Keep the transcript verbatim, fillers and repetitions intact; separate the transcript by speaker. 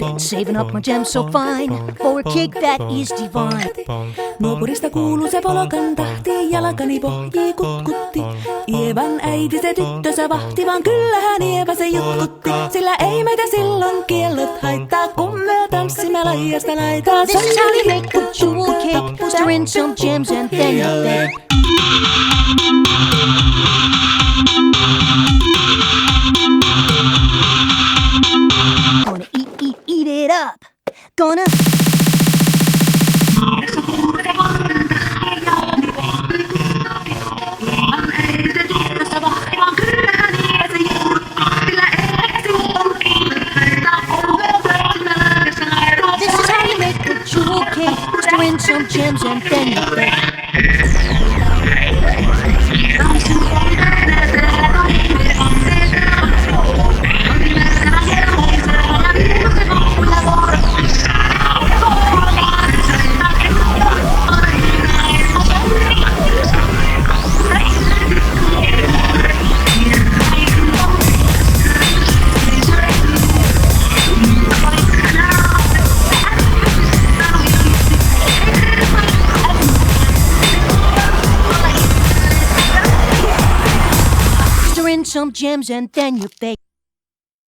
Speaker 1: Been saving up my gems so fine for a cake that is divine.
Speaker 2: Nuopurista kuuluu se polokan tahti, jalkani pohjii kutkutti. Ievan äiti se tyttönsä vahti, vaan kyllähän Ieva se jutkutti. Sillä ei meitä silloin kiellot haittaa, kun me tanssimme laidasta laitaan.
Speaker 1: This is how you make a jewel cake. Stir in some gems and then you bake. Gonna eat, eat, eat it up. Gonna This is how you make a jewel cake. Stir in some gems and then you bake. Some gems and then you bake.